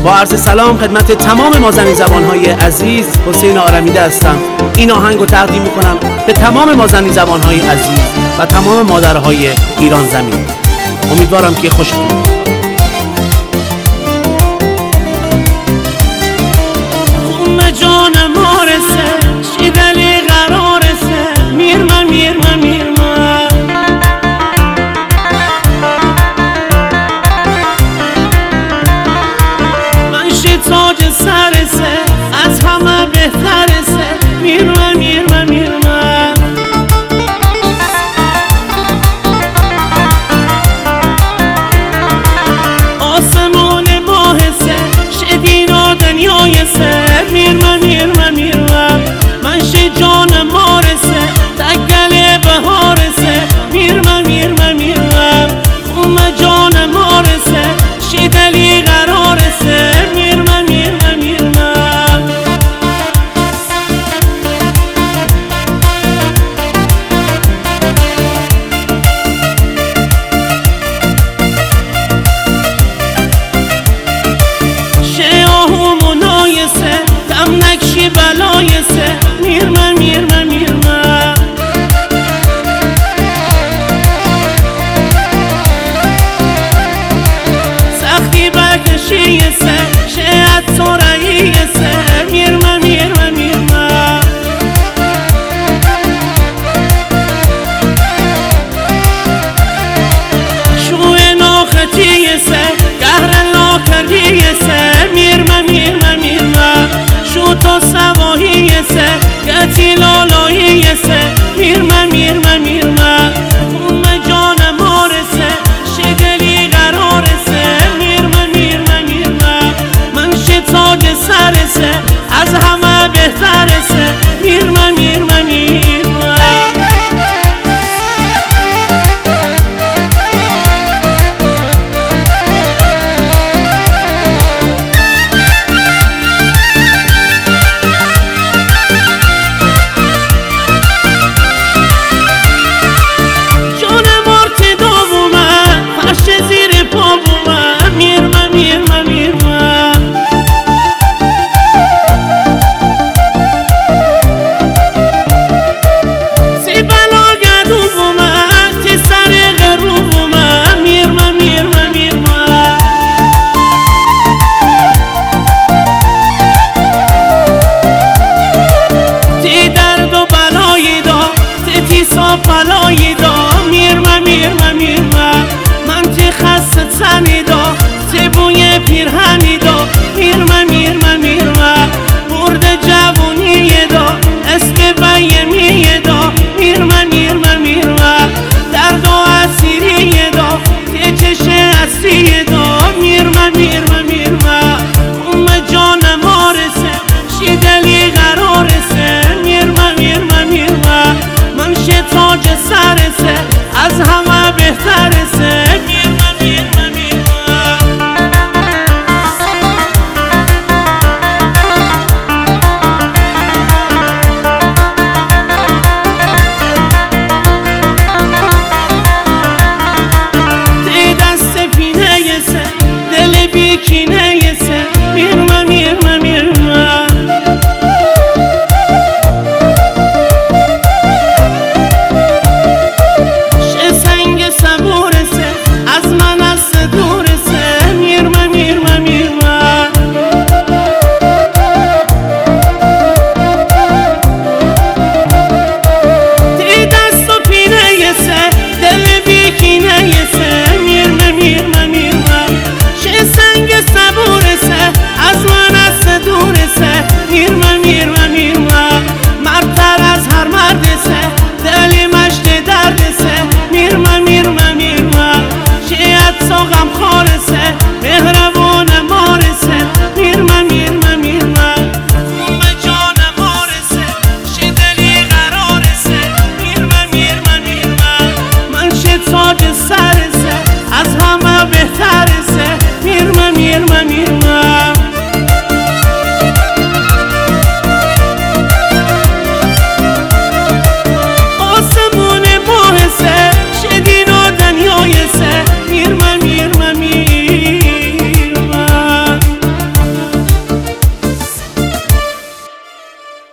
با عرض سلام خدمت تمام مازنی زبانهای عزیز، حسین آرمیده هستم. این آهنگ رو تقدیم میکنم به تمام مازنی زبانهای عزیز و تمام مادرهای ایران زمین. امیدوارم که خوشتون بیاد. جانم آرسه شیدلی قرارسه میرمه میرمه میرمه من شی تاج سرسه از همه بهترسه میرمه میرمه میرمه آسمان ماهسه شدین و دنیایسه میرمه میرمه میرمه من شی جانم آرسه تگل بهارسه میرمه میرمه میرمه خون جانم آرسه شی دلی قرارسه میرمه میرمه میرمه شی آهو منایسه دم نکشی بلایسه میرمه میرمه میرمه سختی برکشیسه شیعت سرعیسه میرمه میرمه میرمه شوی ناختیسه گهر لاکریسه میرمه میرمه میرمه شو تو سواهیسه گتی لالاییسه میرمه میرمه میرمه خون جانم آرسه شدلی قرارسه میرمه میرمه میرمه من شی تاج سرسه از همه بهترسه میرمه میرمه میرمه پلایی دا میرمه میرمه میرمه من تی خست سنی دا تی بوی پیرهنی دا میرمه میرمه میرمه برد جوونی دا اسب بیمی دا میرمه میرمه میرمه درد و اسیری دا تی چش اصلی دا میرمه میرمه میرمه خون جانم آرسه شی دلی قرارسه میرمه میرمه میرمه من شی تاج سرسه از همه بهترسه میرمه میرمه میرمه دی دست پینه یسه دل بیکینه یسه میرمه میرمه میرمه غم